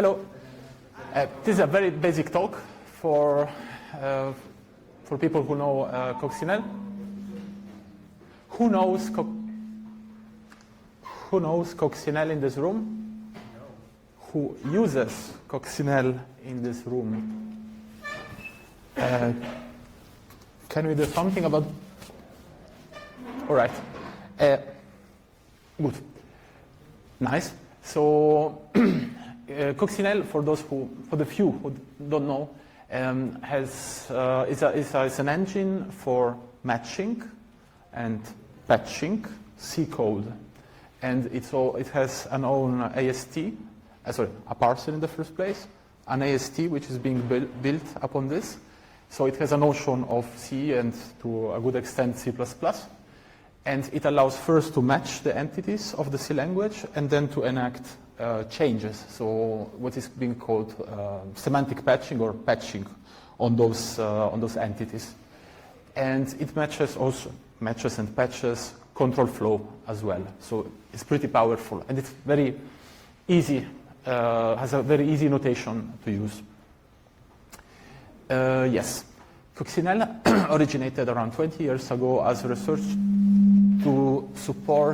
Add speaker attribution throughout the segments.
Speaker 1: Hello. This is a very basic talk for people who know Coccinelle. Who knows Coccinelle in this room? No. Who uses Coccinelle in this room? Can we do something about? All right. Good. Nice. So Coccinelle, for the few who don't know, is an engine for matching and patching C code, and it has an own AST, a parser in the first place, an AST which is being built upon this. So it has a notion of C and to a good extent C++. And it allows first to match the entities of the C language and then to enact changes. So what is being called semantic patching or patching on those entities. And it matches and patches control flow as well. So it's pretty powerful and it's very easy, has a very easy notation to use. Yes, Coccinelle originated around 20 years ago as research to support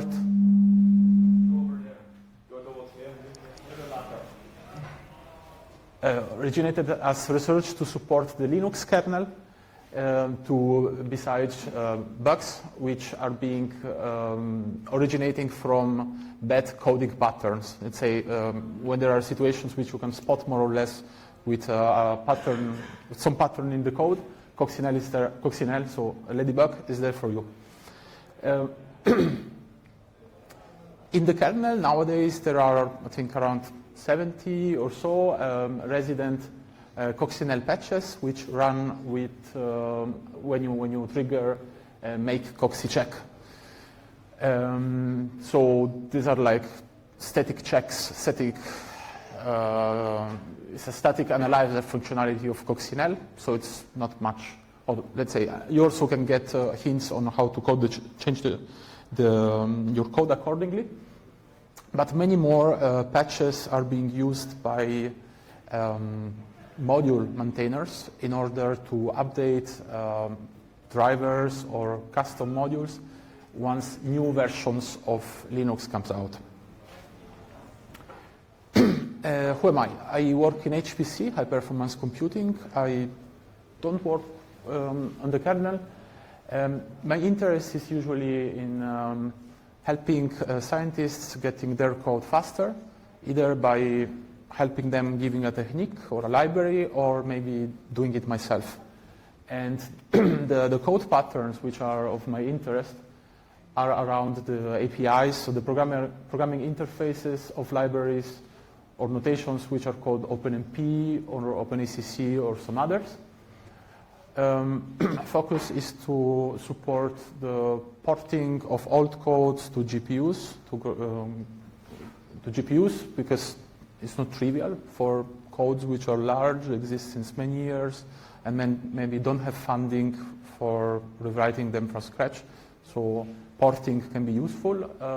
Speaker 1: originated as research to support the Linux kernel, besides bugs which are being originating from bad coding patterns. Let's say when there are situations which you can spot more or less with some pattern in the code, Coccinelle is there. Coccinelle, so Ladybug is there for you. In the kernel nowadays there are, I think, around 70 or so resident Coccinelle patches which run with when you trigger make Coxi check. So these are like static checks, it's a static analyzer functionality of Coccinelle, so it's not much. Or let's say you also can get hints on how to code change your code accordingly. But many more patches are being used by module maintainers in order to update drivers or custom modules once new versions of Linux comes out. Who am I? I work in HPC, high performance computing. I don't work on the kernel. My interest is usually in helping scientists getting their code faster, either by helping them giving a technique or a library, or maybe doing it myself. And the code patterns which are of my interest are around the APIs, so the programming interfaces of libraries or notations which are called OpenMP or OpenACC or some others. Focus is to support the porting of old codes to GPUs, because it's not trivial for codes which are large, exist since many years, and then maybe don't have funding for rewriting them from scratch. So porting can be useful.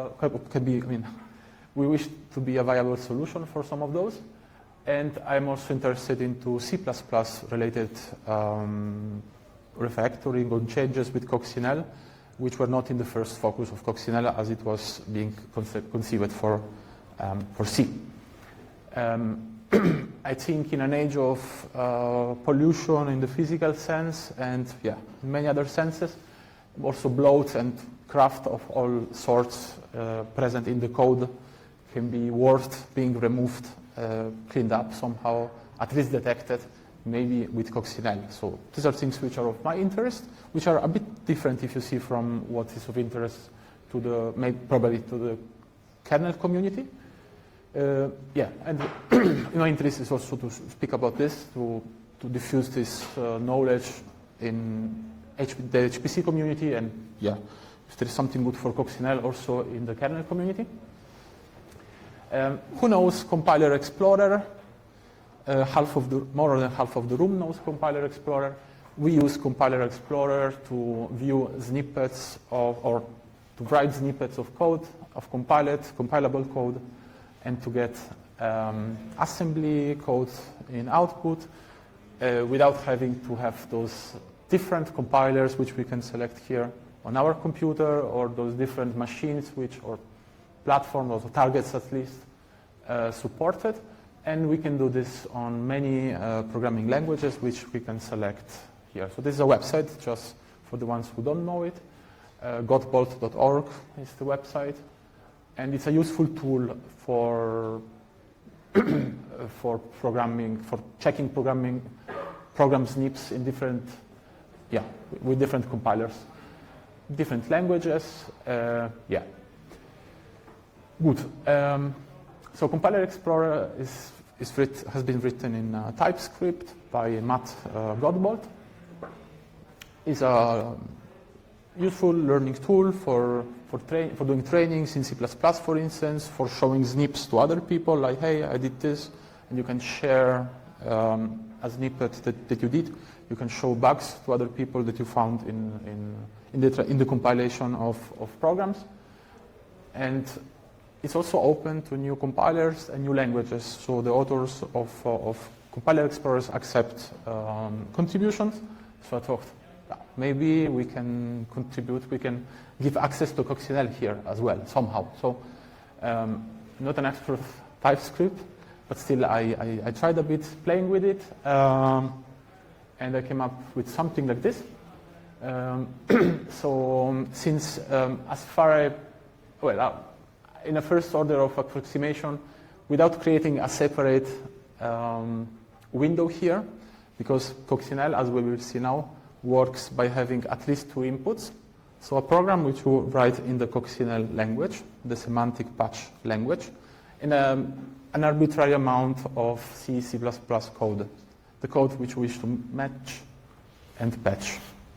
Speaker 1: We wish to be a viable solution for some of those. And I'm also interested into C++ related refactoring or changes with Coccinelle, which were not in the first focus of Coccinelle as it was being conceived for C. I think in an age of pollution in the physical sense and in many other senses, also bloat and craft of all sorts present in the code can be worth being removed, cleaned up somehow, at least detected, maybe with Coccinelle. So these are things which are of my interest, which are a bit different if you see from what is of interest to probably to the kernel community. And my interest is also to speak about this, to diffuse this knowledge in the HPC community, and if there is something good for Coccinelle also in the kernel community. Who knows Compiler Explorer? More than half of the room knows Compiler Explorer. We use Compiler Explorer to view snippets or to write snippets of code, of compilable code, and to get assembly code in output without having to have those different compilers which we can select here on our computer, or those different machines or platforms or targets at least supported. And we can do this on many programming languages which we can select here. So this is a website, just for the ones who don't know it. Godbolt.org is the website. And it's a useful tool for programming, for checking program snips in with different compilers, different languages. Good. So Compiler Explorer has been written in TypeScript by Matt Godbolt. It's a useful learning tool for doing trainings in C++, for instance, for showing snips to other people, like, hey, I did this, and you can share a snippet that you did. You can show bugs to other people that you found in the compilation of programs. And it's also open to new compilers and new languages, so the authors of Compiler Explorers accept contributions. So I thought, maybe we can contribute, we can give access to Coccinelle here as well, somehow. So not an expert of TypeScript, but still I tried a bit playing with it, and I came up with something like this. So since in a first order of approximation, without creating a separate window here, because Coccinelle, as we will see now, works by having at least two inputs. So a program which you write in the Coccinelle language, the semantic patch language, and an arbitrary amount of C++ code, the code which we wish to match and patch.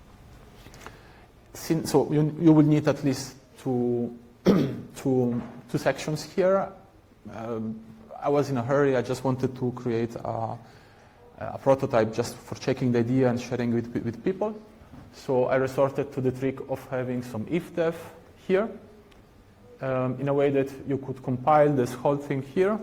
Speaker 1: So you will need at least two sections here. I was in a hurry. I just wanted to create a prototype just for checking the idea and sharing it with people. So I resorted to the trick of having some ifdef here in a way that you could compile this whole thing here.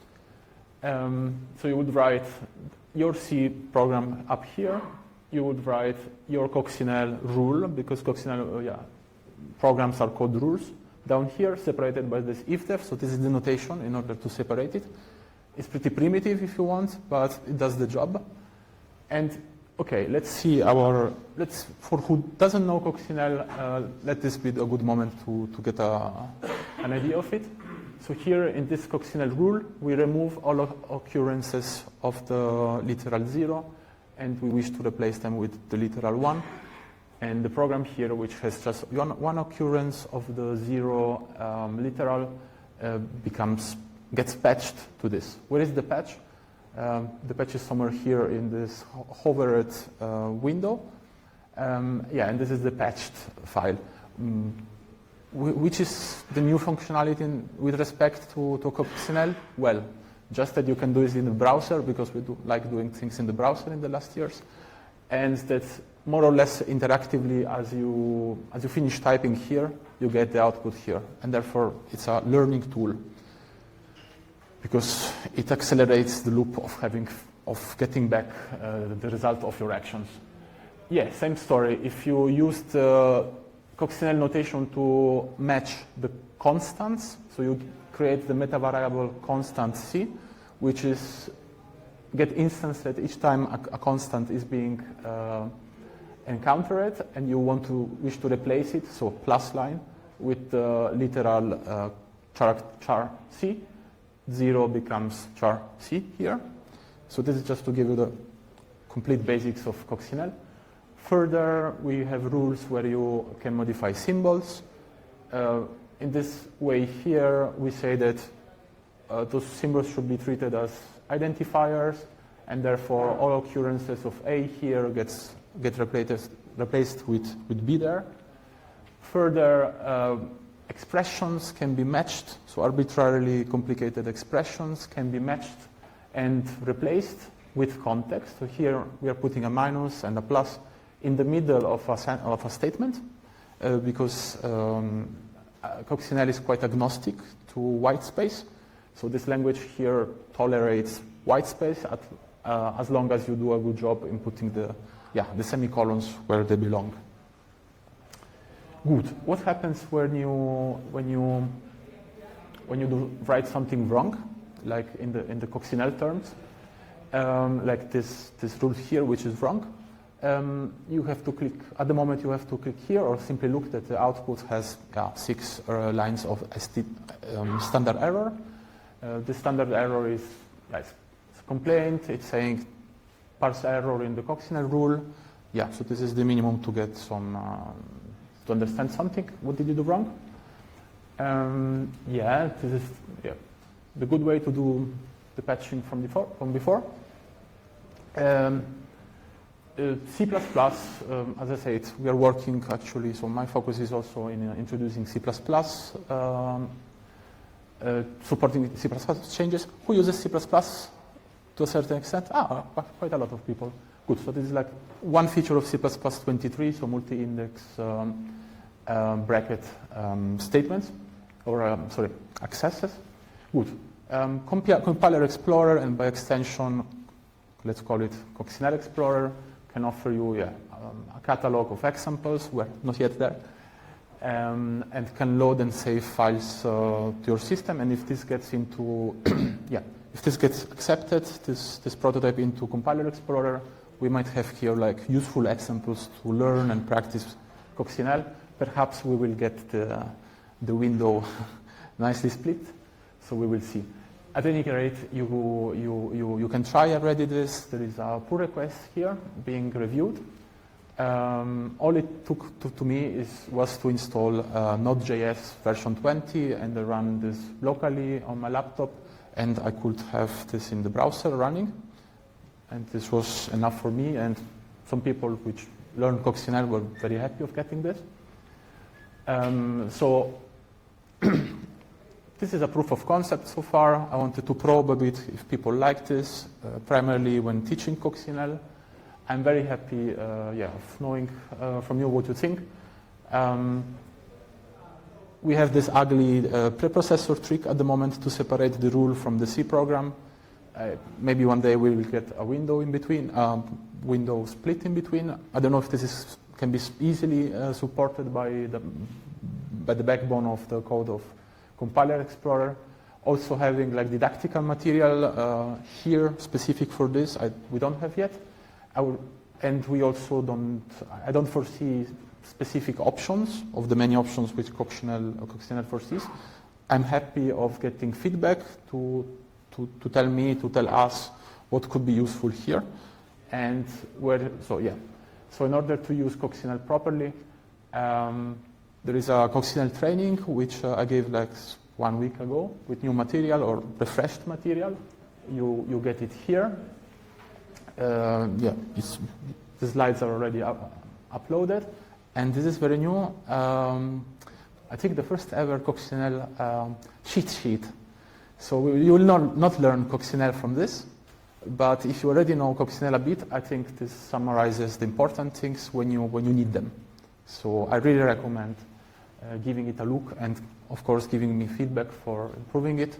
Speaker 1: So you would write your C program up here. You would write your Coccinelle rule, because Coccinelle programs are called rules, down here, separated by this ifdef. So this is the notation in order to separate it. It's pretty primitive if you want, but it does the job. And okay, let's see for who doesn't know Coccinelle, let this be a good moment to get an idea of it. So here in this Coccinelle rule, we remove all occurrences of the literal 0, and we wish to replace them with the literal 1. And the program here, which has just one occurrence of the 0 literal, gets patched to this. Where is the patch? The patch is somewhere here in this hovered window. And this is the patched file, which is the new functionality with respect to Coccinelle. Well, just that you can do it in the browser, because we like doing things in the browser in the last years, and that more or less interactively, as you finish typing here, you get the output here, and therefore it's a learning tool, because it accelerates the loop of getting back the result of your actions. Yeah, same story. If you use the Coccinelle notation to match the constants, so you create the meta variable constant C, which get instanced at each time a constant is being encountered, and you wish to replace it, so plus line, with the literal char C. 0 becomes char C here. So this is just to give you the complete basics of Coccinelle. Further, we have rules where you can modify symbols. In this way here, we say that those symbols should be treated as identifiers, and therefore all occurrences of A here get replaced with B there. Further, expressions can be matched, so arbitrarily complicated expressions can be matched and replaced with context. So here we are putting a minus and a plus in the middle of a statement, because Coccinelle is quite agnostic to white space. So this language here tolerates white space as long as you do a good job in putting the semicolons where they belong. Good. What happens when you write something wrong, like in the Coccinelle terms, like this rule here, which is wrong? You have to click, at the moment you have to click here or simply look that the output has 6 lines of standard error. The standard error is it's a complaint, it's saying parse error in the Coccinelle rule. Yeah, so this is the minimum to get some, to understand something. What did you do wrong? This is the good way to do the patching from before. C++, as I said, we are working actually, so my focus is also in introducing C++, supporting C++ changes. Who uses C++ to a certain extent? Quite a lot of people. Good, so this is like one feature of C++ 23, so multi-index bracket statements, or accesses. Good. Compiler Explorer, and by extension, let's call it Coccinelle Explorer, can offer you a catalog of examples, we're not yet there, and can load and save files to your system. And if this gets into, if this gets accepted, this prototype into Compiler Explorer, we might have here like useful examples to learn and practice Coccinelle. Perhaps we will get the window nicely split, so we will see. At any rate, you can try already this. There is a pull request here being reviewed. All it took to me was to install Node.js version 20 and run this locally on my laptop, and I could have this in the browser running. And this was enough for me, and some people which learned Coccinelle were very happy of getting this. This is a proof of concept so far. I wanted to probe a bit if people like this, primarily when teaching Coccinelle. I'm very happy of knowing from you what you think. We have this ugly preprocessor trick at the moment to separate the rule from the C program. Maybe one day we will get a window in between, window split in between. I don't know if this can be easily supported by the backbone of the code of Compiler Explorer. Also having like didactical material here specific for this, we don't have yet. And we also I don't foresee specific options of the many options which Coccinelle foresees. I'm happy of getting feedback to tell us what could be useful here and where. So in order to use Coccinelle properly, there is a Coccinelle training which I gave like 1 week ago with new material or refreshed material. You get it here. The slides are already uploaded, and this is very new. I think the first ever Coccinelle cheat sheet. So you will not learn Coccinelle from this, but if you already know Coccinelle a bit, I think this summarizes the important things when you need them. So I really recommend giving it a look, and of course giving me feedback for improving it.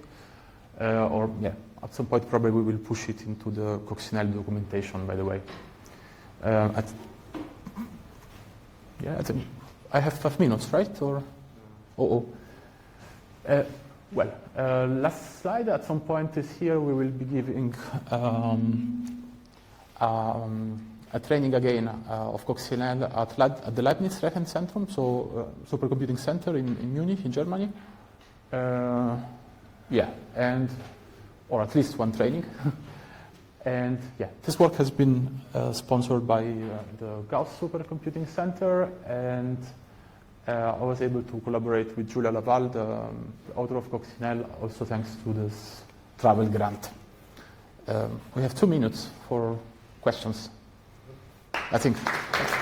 Speaker 1: At some point probably we will push it into the Coccinelle documentation, by the way. I have 5 minutes, right? Or last slide at some point is here. We will be giving a training again of Coccinelle at the Leibniz Rechenzentrum, so supercomputing center in Munich, in Germany. Or at least one training. And this work has been sponsored by the Gauss Supercomputing Center, and I was able to collaborate with Julia Laval, the author of Coccinelle, also thanks to this travel grant. We have 2 minutes for questions, I think.